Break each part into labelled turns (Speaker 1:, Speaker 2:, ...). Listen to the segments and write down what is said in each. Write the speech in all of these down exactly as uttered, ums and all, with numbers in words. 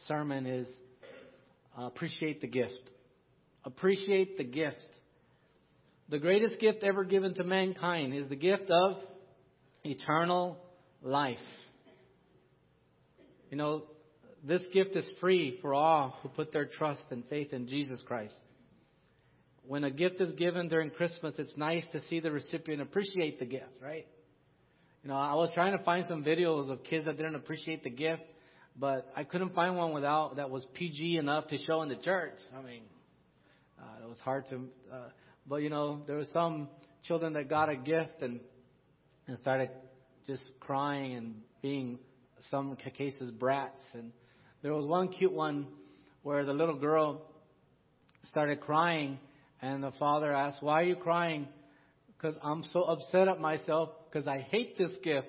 Speaker 1: sermon is uh, appreciate the gift. Appreciate the gift. The greatest gift ever given to mankind is the gift of eternal life. You know, this gift is free for all who put their trust and faith in Jesus Christ. When a gift is given during Christmas, it's nice to see the recipient appreciate the gift, right? You know, I was trying to find some videos of kids that didn't appreciate the gift, but I couldn't find one without that was P G enough to show in the church. I mean, uh, it was hard to, uh, but you know, there were some children that got a gift and and started just crying and being, some cases, brats. And there was one cute one where the little girl started crying, and the father asked, "Why are you crying?" "Because I'm so upset at myself because I hate this gift."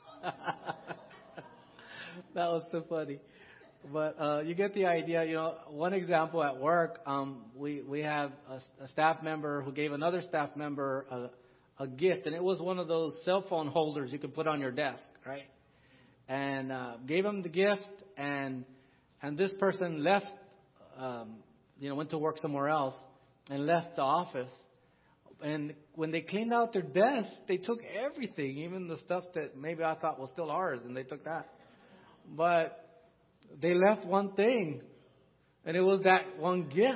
Speaker 1: That was so funny. But uh, you get the idea. You know, one example at work, um, we we have a, a staff member who gave another staff member a, a gift, and it was one of those cell phone holders you could put on your desk, right? And uh, gave him the gift, and and this person left, um, you know, went to work somewhere else and left the office. And when they cleaned out their desk, they took everything, even the stuff that maybe I thought was still ours, and they took that. But they left one thing, and it was that one gift.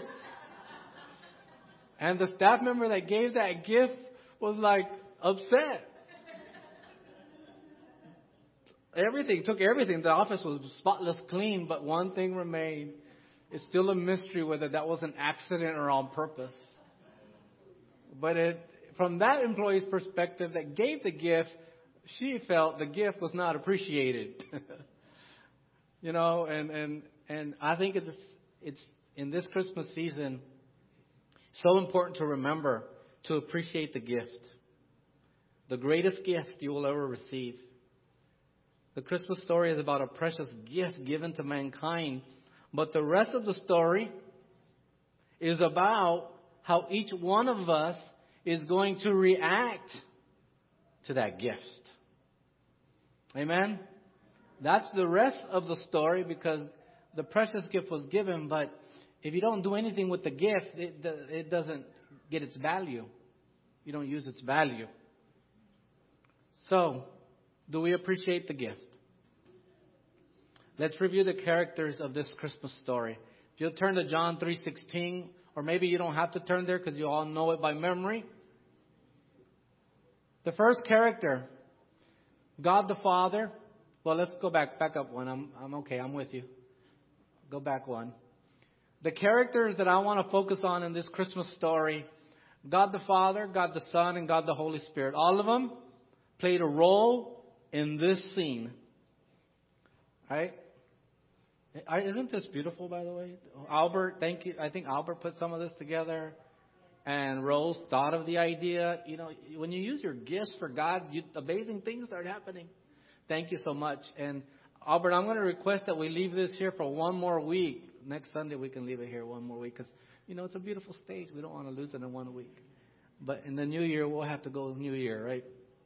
Speaker 1: And the staff member that gave that gift was like upset. Everything, took everything. The office was spotless clean, but one thing remained. It's still a mystery whether that was an accident or on purpose. But it, from that employee's perspective that gave the gift, she felt the gift was not appreciated. You know, and, and, and I think it's, it's in this Christmas season so important to remember to appreciate the gift. The greatest gift you will ever receive. The Christmas story is about a precious gift given to mankind. But the rest of the story is about how each one of us is going to react to that gift. Amen? That's the rest of the story, because the precious gift was given, but if you don't do anything with the gift, it, it doesn't get its value. You don't use its value. So, do we appreciate the gift? Let's review the characters of this Christmas story. If you'll turn to John three sixteen, or maybe you don't have to turn there because you all know it by memory. The first character, God the Father. Well, let's go back, back up one. I'm, I'm okay. I'm with you. Go back one. The characters that I want to focus on in this Christmas story, God the Father, God the Son, and God the Holy Spirit. All of them played a role in this scene. Right? Isn't this beautiful, by the way? Albert, thank you. I think Albert put some of this together. And Rose thought of the idea. You know, when you use your gifts for God, you, amazing things start happening. Thank you so much. And Albert, I'm going to request that we leave this here for one more week. Next Sunday we can leave it here one more week because, you know, it's a beautiful stage. We don't want to lose it in one week. But in the new year, we'll have to go new year, right?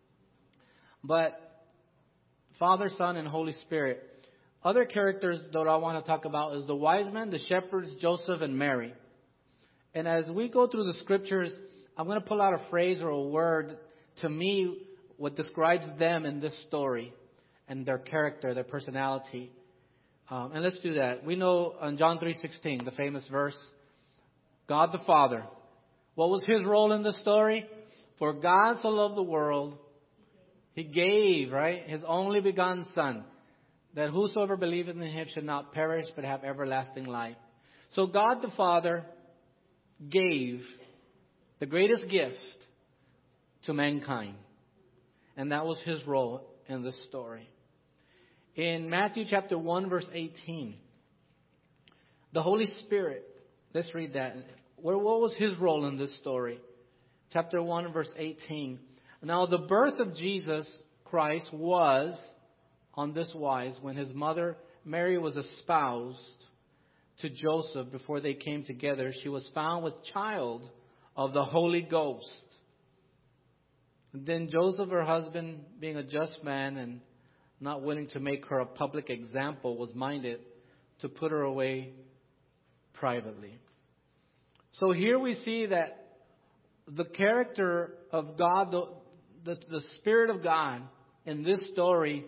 Speaker 1: But Father, Son, and Holy Spirit. Other characters that I want to talk about is the wise men, the shepherds, Joseph, and Mary. And as we go through the scriptures, I'm going to pull out a phrase or a word, to me, what describes them in this story and their character, their personality. Um, and let's do that. We know in John three sixteen, the famous verse, God the Father. What was his role in the story? For God so loved the world, he gave, right, his only begotten Son, that whosoever believeth in him should not perish but have everlasting life. So God the Father gave the greatest gift to mankind. And that was his role in this story. In Matthew chapter one, verse eighteen, the Holy Spirit, let's read that. What was his role in this story? Chapter one, verse eighteen. Now the birth of Jesus Christ was on this wise: when his mother Mary was espoused to Joseph, before they came together, she was found with child of the Holy Ghost. And then Joseph, her husband, being a just man and not willing to make her a public example, was minded to put her away privately. So here we see that the character of God, the, the, the Spirit of God in this story,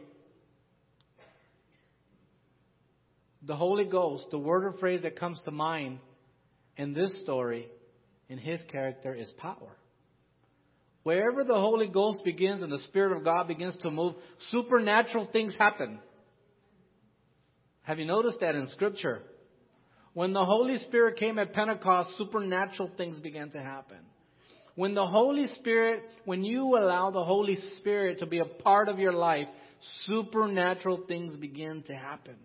Speaker 1: the Holy Ghost, the word or phrase that comes to mind in this story, in His character, is power. Wherever the Holy Ghost begins and the Spirit of God begins to move, supernatural things happen. Have you noticed that in Scripture? When the Holy Spirit came at Pentecost, supernatural things began to happen. When the Holy Spirit, when you allow the Holy Spirit to be a part of your life, supernatural things begin to happen.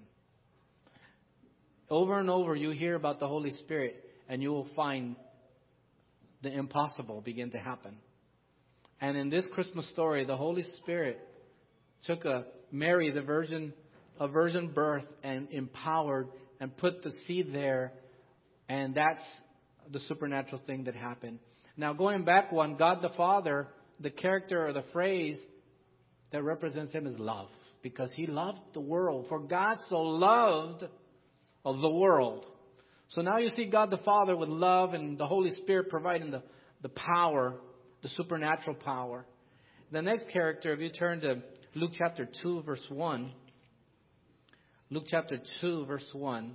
Speaker 1: Over and over you hear about the Holy Spirit and you will find the impossible begin to happen. And in this Christmas story, the Holy Spirit took a Mary, the virgin, a virgin birth, and empowered and put the seed there. And that's the supernatural thing that happened. Now, going back one, God the Father, the character or the phrase that represents Him is love. Because He loved the world. For God so loved of the world. So now you see God the Father with love and the Holy Spirit providing the, the power, the supernatural power. The next character, if you turn to Luke chapter two, verse one. Luke chapter two, verse one.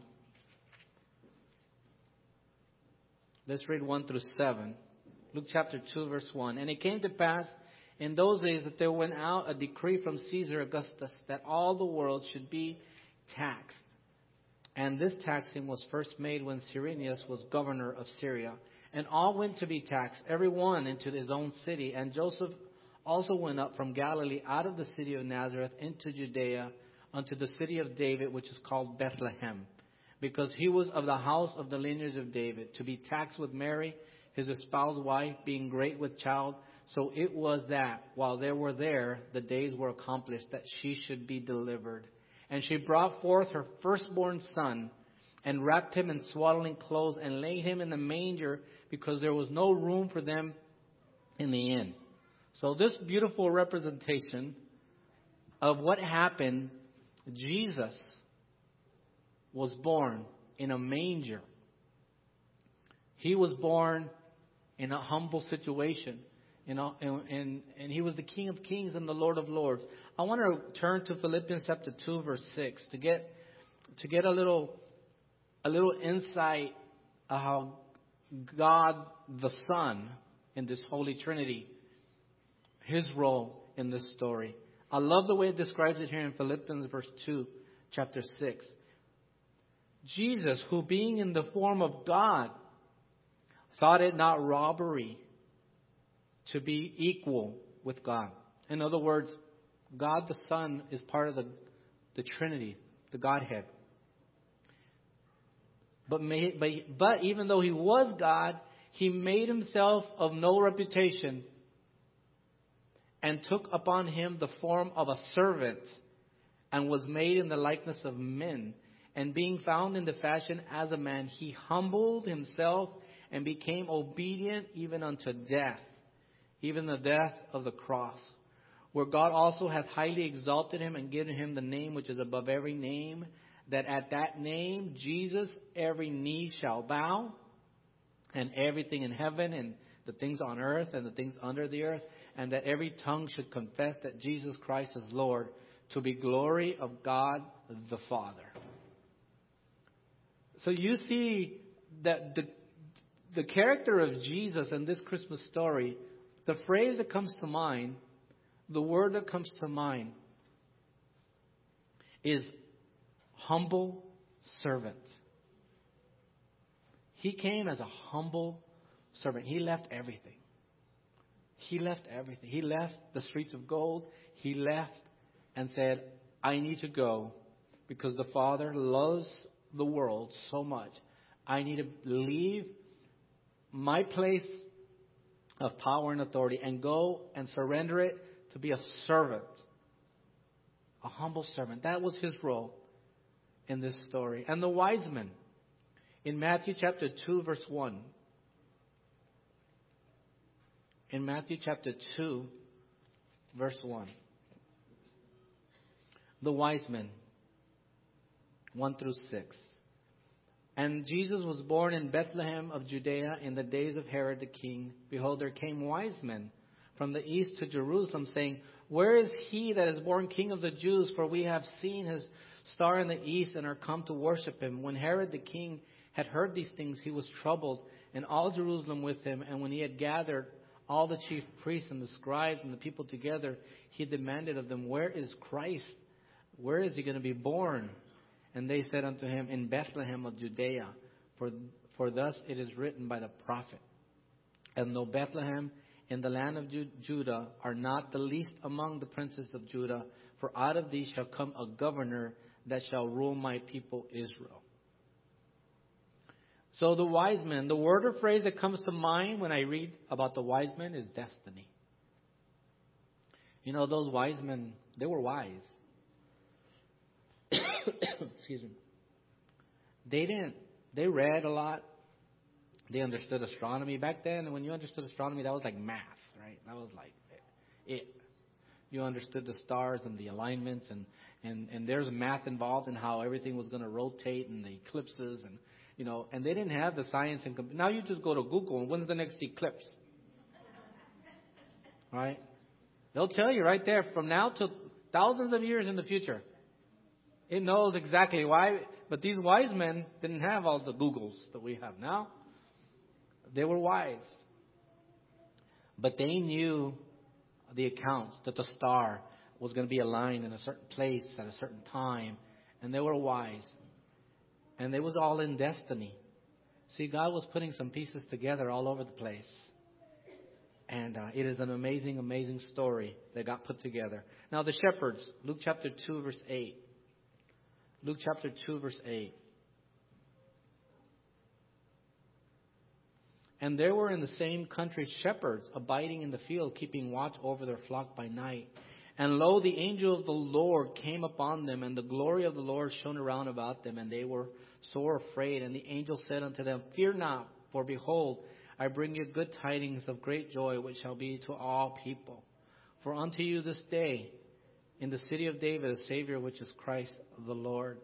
Speaker 1: Let's read one through seven. Luke chapter two, verse one. And it came to pass in those days that there went out a decree from Caesar Augustus that all the world should be taxed. And this taxing was first made when Cyrenius was governor of Syria. And all went to be taxed, every one into his own city. And Joseph also went up from Galilee out of the city of Nazareth into Judea unto the city of David, which is called Bethlehem, because he was of the house of the lineage of David, to be taxed with Mary, his espoused wife, being great with child. So it was that while they were there, the days were accomplished that she should be delivered. And she brought forth her firstborn son, and wrapped him in swaddling clothes, and laid him in the manger, because there was no room for them in the inn. So this beautiful representation of what happened, Jesus was born in a manger. He was born in a humble situation. You know, and, and, and He was the King of Kings and the Lord of Lords. I want to turn to Philippians chapter two, verse six, to get to get a little a little insight of how God the Son in this Holy Trinity, His role in this story. I love the way it describes it here in Philippians verse two, chapter six. Jesus, who being in the form of God, thought it not robbery to be equal with God. In other words, God the Son is part of the, the Trinity, the Godhead. But, may, but, but even though He was God, He made Himself of no reputation and took upon Him the form of a servant and was made in the likeness of men. And being found in the fashion as a man, He humbled Himself and became obedient even unto death, even the death of the cross, where God also hath highly exalted Him and given Him the name which is above every name, that at that name, Jesus, every knee shall bow, and everything in heaven and the things on earth and the things under the earth, and that every tongue should confess that Jesus Christ is Lord, to be glory of God the Father. So you see that the, the character of Jesus in this Christmas story, the phrase that comes to mind, the word that comes to mind is humble servant. He came as a humble servant. He left everything. He left everything. He left the streets of gold. He left and said, I need to go because the Father loves the world so much. I need to leave my place of power and authority and go and surrender it to be a servant, a humble servant. That was His role in this story. And the wise men in Matthew chapter two, verse one. In Matthew chapter two, verse one. The wise men one through six. And Jesus was born in Bethlehem of Judea in the days of Herod the king. Behold, there came wise men from the east to Jerusalem, saying, Where is he that is born King of the Jews? For we have seen his star in the east and are come to worship him. When Herod the king had heard these things, he was troubled, and all Jerusalem with him. And when he had gathered all the chief priests and the scribes and the people together, he demanded of them, Where is Christ? Where is he going to be born? And they said unto him, In Bethlehem of Judea, for, for thus it is written by the prophet. And though Bethlehem in the land of Ju- Judah are not the least among the princes of Judah, for out of thee shall come a governor that shall rule my people Israel. So the wise men, the word or phrase that comes to mind when I read about the wise men is destiny. You know, those wise men, they were wise. Excuse me. They didn't, they read a lot. They understood astronomy. Back then, when you understood astronomy, that was like math, right? That was like it. You understood the stars and the alignments, and, and, and there's math involved in how everything was going to rotate and the eclipses, and you know, and they didn't have the science and comp- now you just go to Google and when's the next eclipse, right? They'll tell you right there from now to thousands of years in the future. It knows exactly why, but these wise men didn't have all the Googles that we have now. They were wise. But they knew the accounts that the star was going to be aligned in a certain place at a certain time. And they were wise. And it was all in destiny. See, God was putting some pieces together all over the place. And uh, it is an amazing, amazing story that got put together. Now the shepherds, Luke chapter two, verse eight. Luke chapter two, verse eight. And there were in the same country shepherds abiding in the field, keeping watch over their flock by night. And lo, the angel of the Lord came upon them, and the glory of the Lord shone around about them, and they were sore afraid. And the angel said unto them, Fear not, for behold, I bring you good tidings of great joy, which shall be to all people. For unto you this day, in the city of David, a Savior, which is Christ the Lord.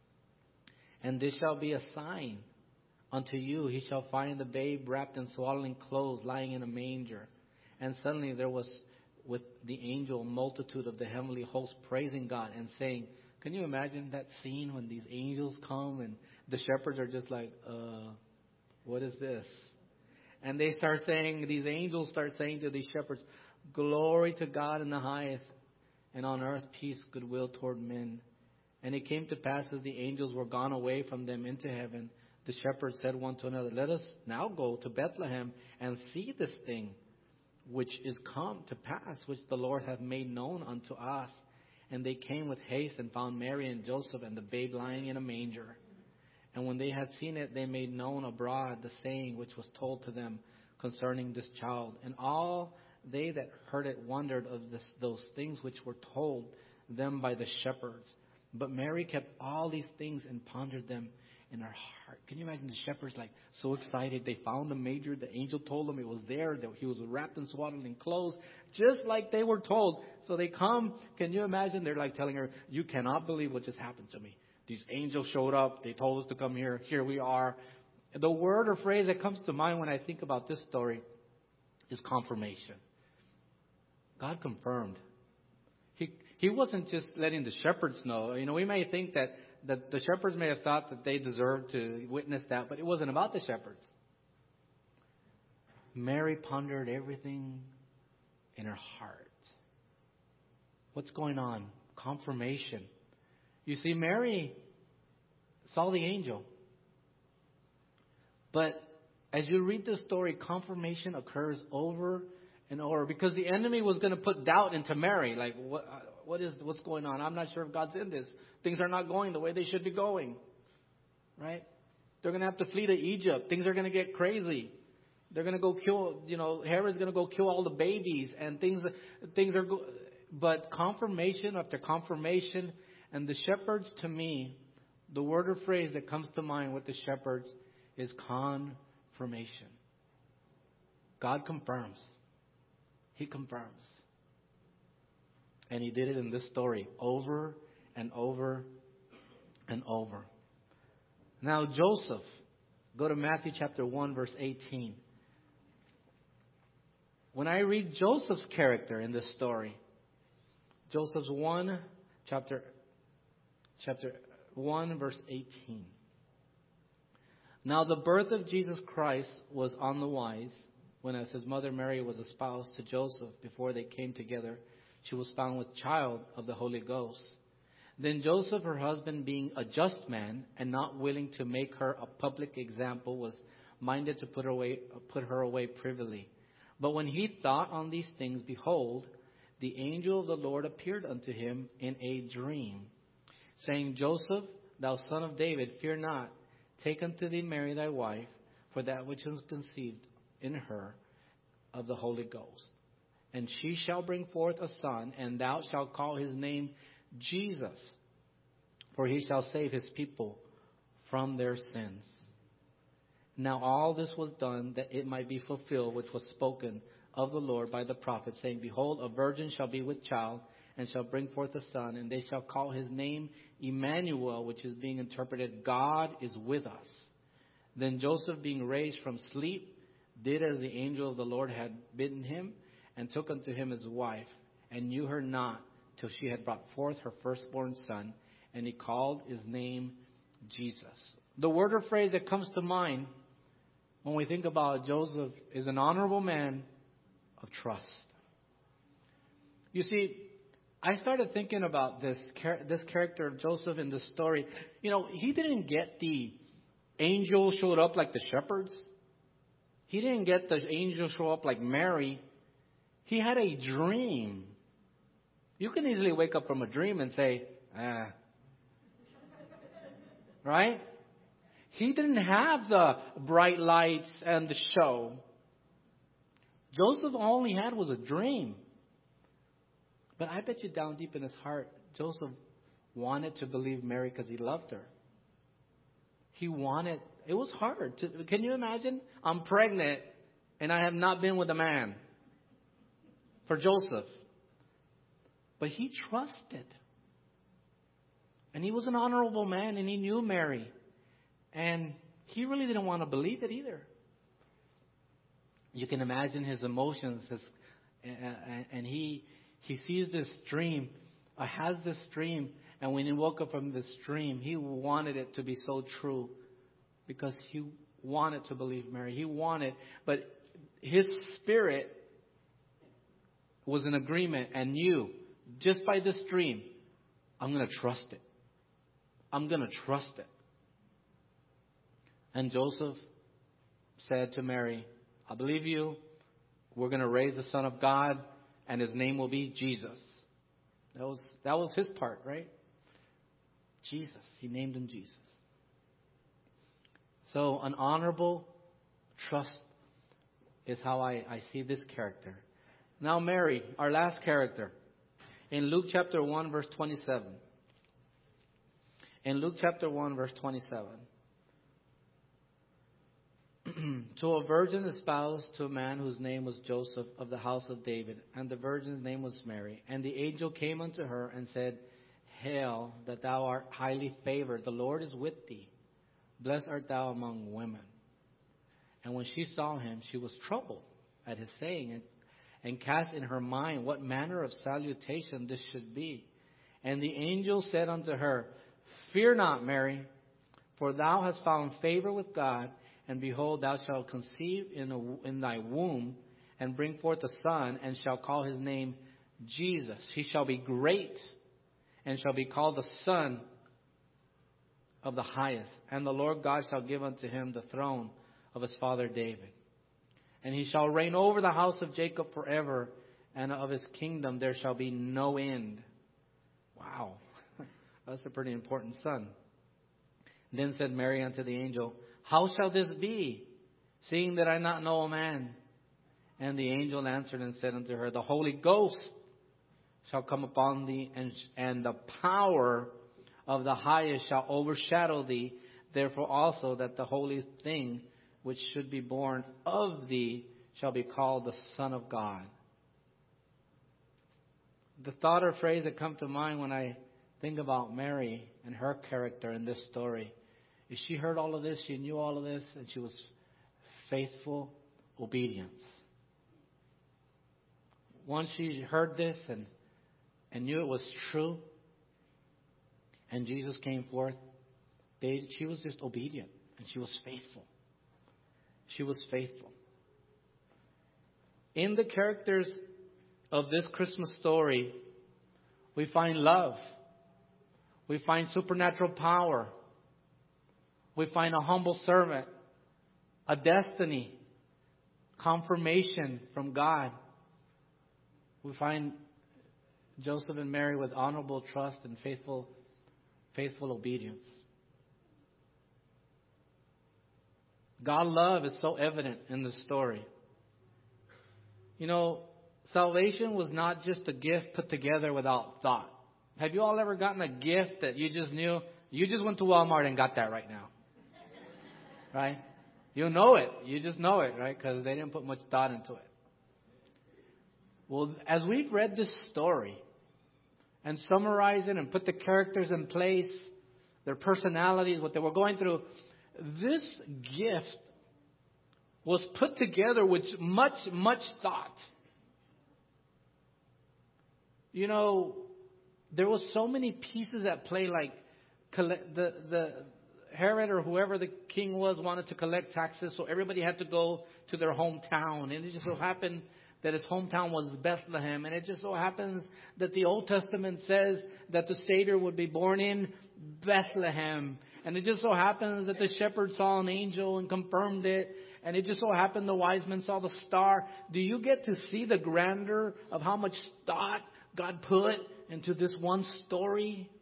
Speaker 1: And this shall be a sign unto you. He shall find the babe wrapped in swaddling clothes, lying in a manger. And suddenly there was with the angel a multitude of the heavenly host praising God and saying, can you imagine that scene when these angels come and the shepherds are just like, uh, what is this? And they start saying, these angels start saying to these shepherds, Glory to God in the highest, and on earth peace, goodwill toward men. And it came to pass as the angels were gone away from them into heaven, the shepherds said one to another, Let us now go to Bethlehem and see this thing which is come to pass, which the Lord hath made known unto us. And they came with haste and found Mary and Joseph and the babe lying in a manger. And when they had seen it, they made known abroad the saying which was told to them concerning this child. And all they that heard it wondered of this, those things which were told them by the shepherds. But Mary kept all these things and pondered them in her heart. Can you imagine the shepherds like so excited? They found the manger. The angel told them it was there. That he was wrapped in swaddling clothes, just like they were told. So they come. Can you imagine? They're like telling her, you cannot believe what just happened to me. These angels showed up. They told us to come here. Here we are. The word or phrase that comes to mind when I think about this story is confirmation. God confirmed. He he wasn't just letting the shepherds know. You know, we may think that, that the shepherds may have thought that they deserved to witness that, but it wasn't about the shepherds. Mary pondered everything in her heart. What's going on? Confirmation. You see, Mary saw the angel. But as you read this story, confirmation occurs over and over because the enemy was going to put doubt into Mary. Like, what, what is, what's going on? I'm not sure if God's in this. Things are not going the way they should be going. Right? They're going to have to flee to Egypt. Things are going to get crazy. They're going to go kill, you know, Herod's going to go kill all the babies and things, things are, go- but confirmation after confirmation. And the shepherds, to me, the word or phrase that comes to mind with the shepherds is confirmation. God confirms. He confirms. And he did it in this story over and over and over. Now Joseph, go to Matthew chapter one, verse eighteen. When I read Joseph's character in this story, Joseph's one, chapter, chapter one, verse eighteen. Now the birth of Jesus Christ was on the wise, when as his mother Mary was espoused to Joseph, before they came together, she was found with child of the Holy Ghost. Then Joseph, her husband, being a just man and not willing to make her a public example, was minded to put her away, put her away privily. But when he thought on these things, behold, the angel of the Lord appeared unto him in a dream, saying, Joseph, thou son of David, fear not, take unto thee Mary thy wife, for that which is conceived in her of the Holy Ghost. And she shall bring forth a son, and thou shalt call his name Jesus, for he shall save his people from their sins. Now all this was done that it might be fulfilled, which was spoken of the Lord by the prophet, saying, Behold, a virgin shall be with child, and shall bring forth a son, and they shall call his name Emmanuel, which is being interpreted, God is with us. Then Joseph, being raised from sleep, did as the angel of the Lord had bidden him, and took unto him his wife, and knew her not till she had brought forth her firstborn son, and he called his name Jesus. The word or phrase that comes to mind when we think about Joseph is an honorable man of trust. You see, I started thinking about this this character of Joseph in the story. You know, he didn't get the angel showed up like the shepherds. He didn't get the angel show up like Mary. He had a dream. You can easily wake up from a dream and say, ah. Right? He didn't have the bright lights and the show. Joseph all he had was a dream. But I bet you down deep in his heart, Joseph wanted to believe Mary because he loved her. He wanted, it was hard. To, can you imagine? I'm pregnant and I have not been with a man. For Joseph. But he trusted. And he was an honorable man and he knew Mary. And he really didn't want to believe it either. You can imagine his emotions. His, and, and he he sees this dream, or has this dream. And when he woke up from this dream, he wanted it to be so true. Because he wanted to believe Mary. He wanted, but his spirit was in agreement and knew, just by this dream, I'm going to trust it. I'm going to trust it. And Joseph said to Mary, I believe you. We're going to raise the Son of God, and his name will be Jesus. That was that was his part, right? Jesus. He named him Jesus. So an honorable trust is how I, I see this character. Now Mary, our last character. In Luke chapter one, verse twenty-seven. In Luke chapter one, verse twenty-seven. To a virgin espoused to a man whose name was Joseph of the house of David, and the virgin's name was Mary. And the angel came unto her and said, Hail, that thou art highly favored. The Lord is with thee. Blessed art thou among women. And when she saw him, she was troubled at his saying, and, and cast in her mind what manner of salutation this should be. And the angel said unto her, Fear not, Mary, for thou hast found favor with God. And behold, thou shalt conceive in, a, in thy womb, and bring forth a son, and shall call his name Jesus. He shall be great, and shall be called the Son of the Highest. And the Lord God shall give unto him the throne of his father David. And he shall reign over the house of Jacob forever, and of his kingdom there shall be no end. Wow, that's a pretty important son. Then said Mary unto the angel, How shall this be, seeing that I not know a man? And the angel answered and said unto her, The Holy Ghost shall come upon thee, and, and the power of the Highest shall overshadow thee. Therefore also that the holy thing which should be born of thee shall be called the Son of God. The thought or phrase that come to mind when I Think about Mary and her character in this story. If she heard all of this, she knew all of this, and she was faithful obedience. Once she heard this and, and knew it was true, and Jesus came forth, they, she was just obedient, and she was faithful. She was faithful. In the characters of this Christmas story, we find love. We find supernatural power. We find a humble servant, a destiny, confirmation from God. We find Joseph and Mary with honorable trust and faithful, faithful obedience. God's love is so evident in the story. You know, salvation was not just a gift put together without thought. Have you all ever gotten a gift that you just knew? You just went to Walmart and got that right now. Right? You know it. You just know it, right? Because they didn't put much thought into it. Well, as we've read this story and summarize it and put the characters in place, their personalities, what they were going through, this gift was put together with much, much thought. You know, there was so many pieces at play, like the the Herod or whoever the king was wanted to collect taxes, so everybody had to go to their hometown. And it just so happened that his hometown was Bethlehem. And it just so happens that the Old Testament says that the Savior would be born in Bethlehem. And it just so happens that the shepherd saw an angel and confirmed it. And it just so happened the wise men saw the star. Do you get to see the grandeur of how much thought God put into this one story?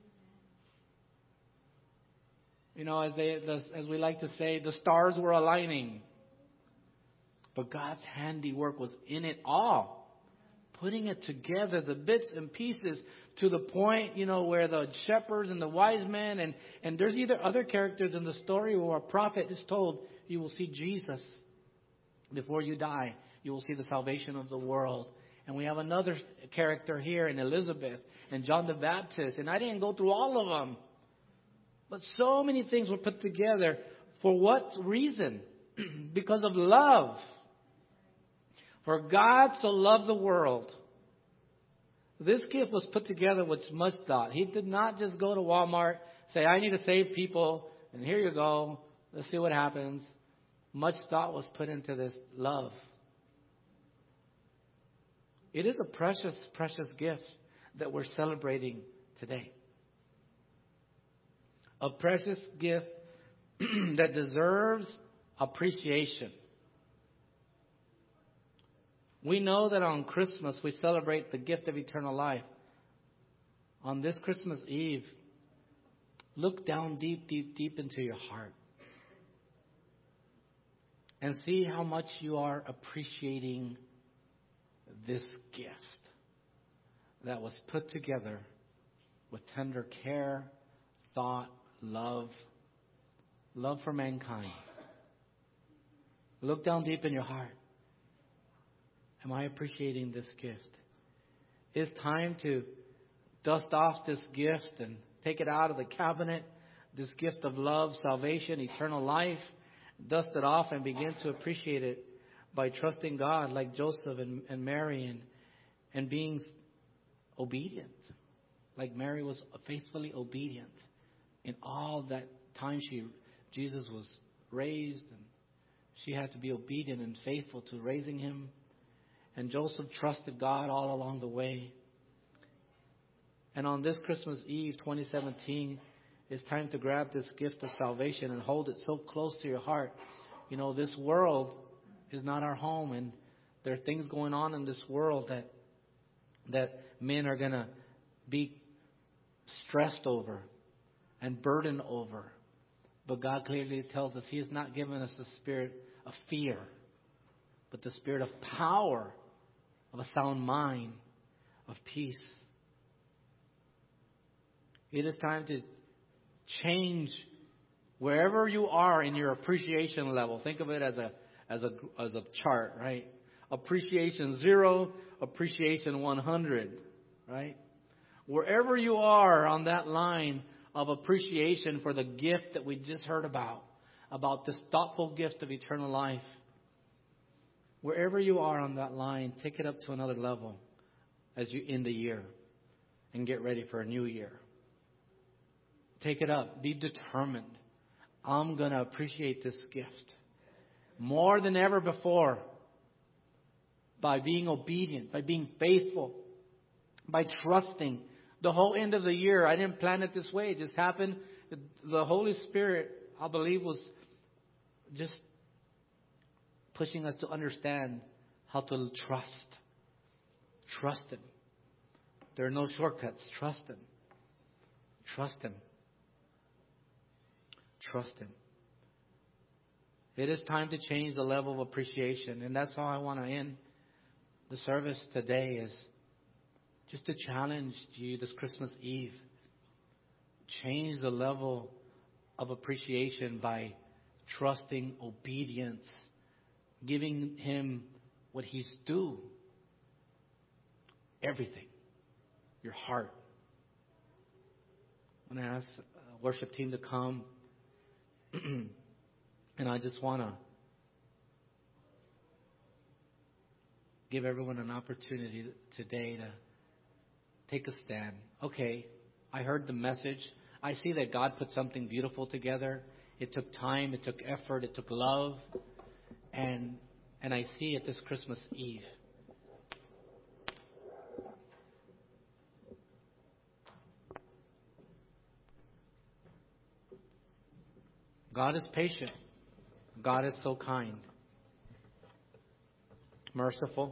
Speaker 1: You know, as they, as we like to say, the stars were aligning. But God's handiwork was in it all. Putting it together, the bits and pieces, to the point, you know, where the shepherds and the wise men, and, and there's either other characters in the story or a prophet is told, you will see Jesus before you die. You will see the salvation of the world. And we have another character here in Elizabeth and John the Baptist. And I didn't go through all of them. But so many things were put together. For what reason? Because of love. For God so loved the world. This gift was put together with much thought. He did not just go to Walmart, say, I need to save people, and here you go. Let's see what happens. Much thought was put into this love. It is a precious, precious gift that we're celebrating today. A precious gift that deserves appreciation. We know that on Christmas we celebrate the gift of eternal life. On this Christmas Eve, look down deep, deep, deep into your heart and see how much you are appreciating this gift that was put together with tender care, thought, love, love for mankind. Look down deep in your heart. Am I appreciating this gift? It's time to dust off this gift and take it out of the cabinet. This gift of love, salvation, eternal life. Dust it off and begin to appreciate it by trusting God like Joseph and, and Mary and, and being obedient. Like Mary was faithfully obedient in all that time she Jesus was raised, and she had to be obedient and faithful to raising him. And Joseph trusted God all along the way. And on this Christmas Eve, twenty seventeen, it's time to grab this gift of salvation and hold it so close to your heart. You know, this world is not our home, and there are things going on in this world that that men are going to be stressed over and burdened over. But God clearly tells us He has not given us the spirit of fear, but the spirit of power, of a sound mind, of peace. It is time to change wherever you are in your appreciation level. Think of it as a as a as a chart, right? Appreciation zero, appreciation one hundred, right? Wherever you are on that line of appreciation for the gift that we just heard about, about this thoughtful gift of eternal life, wherever you are on that line, take it up to another level as you end the year and get ready for a new year. Take it up. Be determined. I'm going to appreciate this gift more than ever before by being obedient, by being faithful, by trusting. The whole end of the year, I didn't plan it this way. It just happened. The Holy Spirit, I believe, was just pushing us to understand how to trust. Trust Him. There are no shortcuts. Trust Him. Trust Him. Trust Him. It is time to change the level of appreciation. And that's how I want to end the service today, is just to challenge you this Christmas Eve. Change the level of appreciation by trusting obedience, giving Him what He's due. Everything. Your heart. I'm going to ask the worship team to come. And I just want to give everyone an opportunity today to take a stand. Okay, I heard the message. I see that God put something beautiful together. It took time, it took effort, it took love. And and I see it this Christmas Eve. God is patient. God is so kind. Merciful.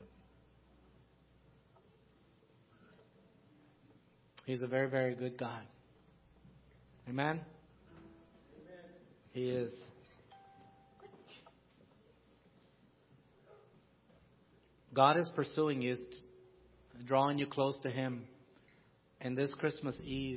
Speaker 1: He's a very, very good God. Amen? Amen. He is. God is pursuing you, drawing you close to Him. And this Christmas Eve,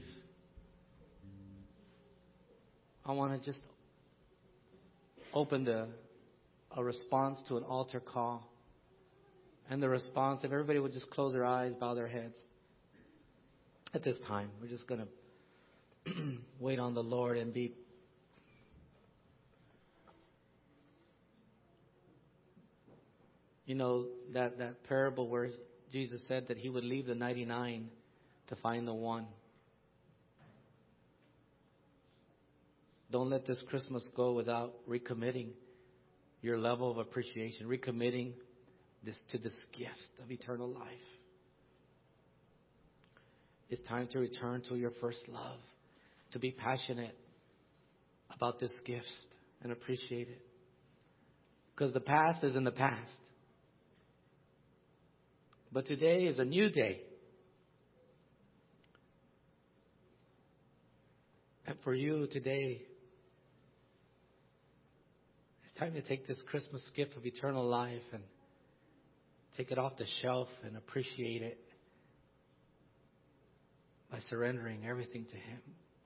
Speaker 1: I want to just open the, a response to an altar call. And the response, if everybody would just close their eyes, bow their heads. At this time, we're just going to wait on the Lord and be You know, that, that parable where Jesus said that He would leave the ninety-nine to find the one. Don't let this Christmas go without recommitting your level of appreciation, recommitting this to this gift of eternal life. It's time to return to your first love, to be passionate about this gift and appreciate it. Because the past is in the past. But today is a new day. And for you today, it's time to take this Christmas gift of eternal life and take it off the shelf and appreciate it by surrendering everything to Him.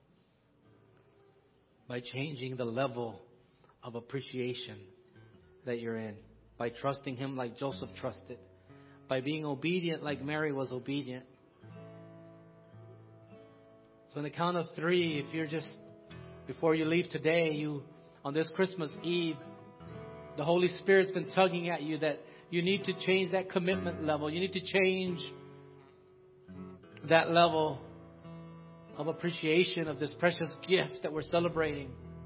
Speaker 1: By changing the level of appreciation that you're in. By trusting Him like Joseph trusted. By being obedient like Mary was obedient. So on the count of three, if you're just, before you leave today, you, on this Christmas Eve, the Holy Spirit's been tugging at you that you need to change that commitment level. You need to change that level of appreciation of this precious gift that we're celebrating.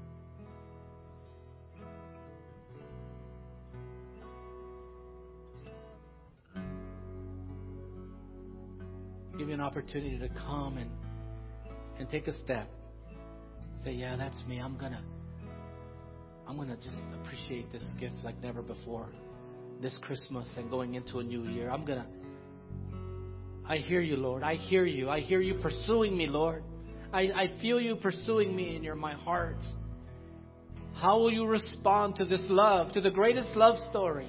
Speaker 1: Give you an opportunity to come and and take a step. Say, yeah, that's me. I'm gonna I'm gonna just appreciate this gift like never before. This Christmas and going into a new year. I'm gonna I hear you, Lord. I hear you. I hear you pursuing me, Lord. I, I feel you pursuing me in your my heart. How will you respond to this love, to the greatest love story?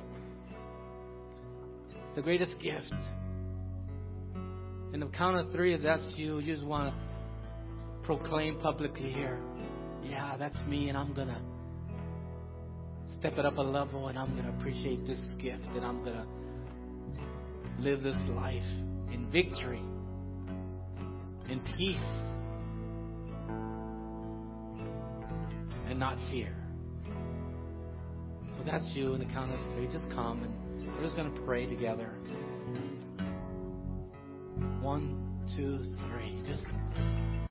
Speaker 1: The greatest gift. And the count of three, if that's you, you just want to proclaim publicly here, yeah, that's me, and I'm going to step it up a level, and I'm going to appreciate this gift, and I'm going to live this life in victory in peace and not fear. So that's you. In the count of three, just come and we're just going to pray together. One, two, three. Just